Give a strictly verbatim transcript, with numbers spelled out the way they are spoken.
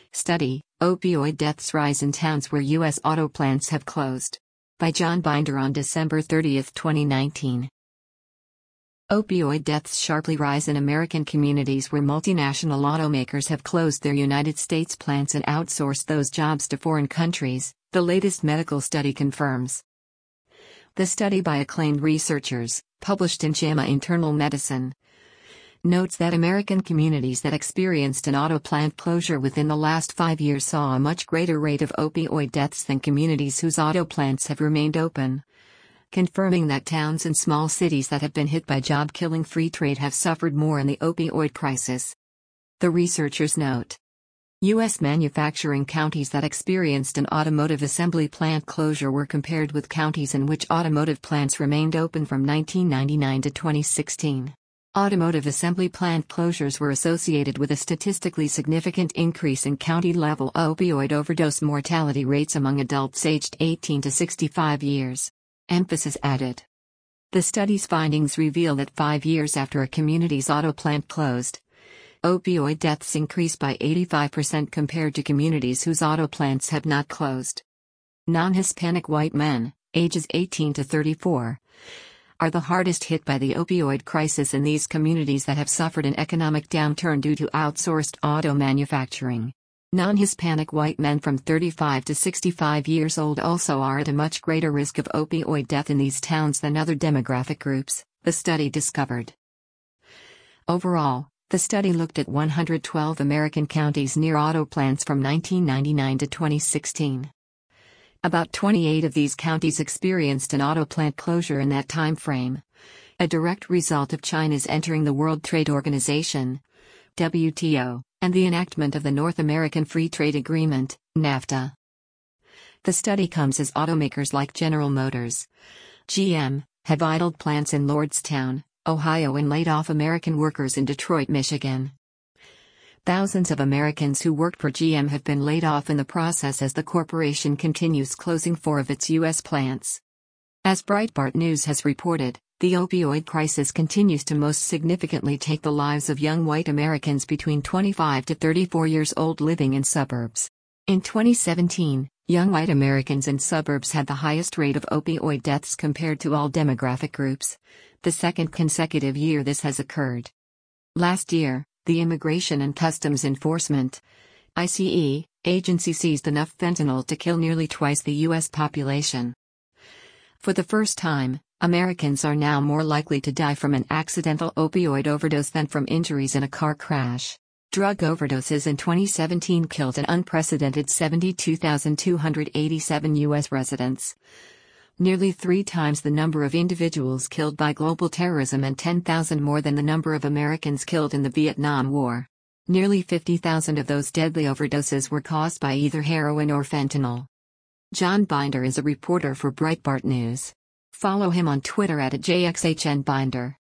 Study: Opioid Deaths Rise in Towns Where U S Auto Plants Have Closed. By John Binder on December thirtieth, twenty nineteen. Opioid deaths sharply rise in American communities where multinational automakers have closed their United States plants and outsourced those jobs to foreign countries, the latest medical study confirms. The study by acclaimed researchers, published in JAMA Internal Medicine, notes that American communities that experienced an auto plant closure within the last five years saw a much greater rate of opioid deaths than communities whose auto plants have remained open, confirming that towns and small cities that have been hit by job-killing free trade have suffered more in the opioid crisis. The researchers note, U S manufacturing counties that experienced an automotive assembly plant closure were compared with counties in which automotive plants remained open from nineteen ninety-nine to twenty sixteen. Automotive assembly plant closures were associated with a statistically significant increase in county-level opioid overdose mortality rates among adults aged eighteen to sixty-five years. Emphasis added. The study's findings reveal that five years after a community's auto plant closed, opioid deaths increased by eighty-five percent compared to communities whose auto plants had not closed. Non-Hispanic white men, ages eighteen to thirty-four, are the hardest hit by the opioid crisis in these communities that have suffered an economic downturn due to outsourced auto manufacturing. Non-Hispanic white men from thirty-five to sixty-five years old also are at a much greater risk of opioid death in these towns than other demographic groups, the study discovered. Overall, the study looked at one hundred twelve American counties near auto plants from nineteen ninety-nine to twenty sixteen. About twenty-eight of these counties experienced an auto plant closure in that time frame, a direct result of China's entering the World Trade Organization, W T O, and the enactment of the North American Free Trade Agreement, NAFTA. The study comes as automakers like General Motors, G M, have idled plants in Lordstown, Ohio and laid off American workers in Detroit, Michigan. Thousands of Americans who worked for G M have been laid off in the process as the corporation continues closing four of its U S plants. As Breitbart News has reported, the opioid crisis continues to most significantly take the lives of young white Americans between twenty-five to thirty-four years old living in suburbs. In twenty seventeen, young white Americans in suburbs had the highest rate of opioid deaths compared to all demographic groups, the second consecutive year this has occurred. Last year, the Immigration and Customs Enforcement (I C E) agency seized enough fentanyl to kill nearly twice the U S population. For the first time, Americans are now more likely to die from an accidental opioid overdose than from injuries in a car crash. Drug overdoses in twenty seventeen killed an unprecedented seventy-two thousand two hundred eighty-seven U S residents, nearly three times the number of individuals killed by global terrorism and ten thousand more than the number of Americans killed in the Vietnam War. Nearly fifty thousand of those deadly overdoses were caused by either heroin or fentanyl. John Binder is a reporter for Breitbart News. Follow him on Twitter at J X H N Binder.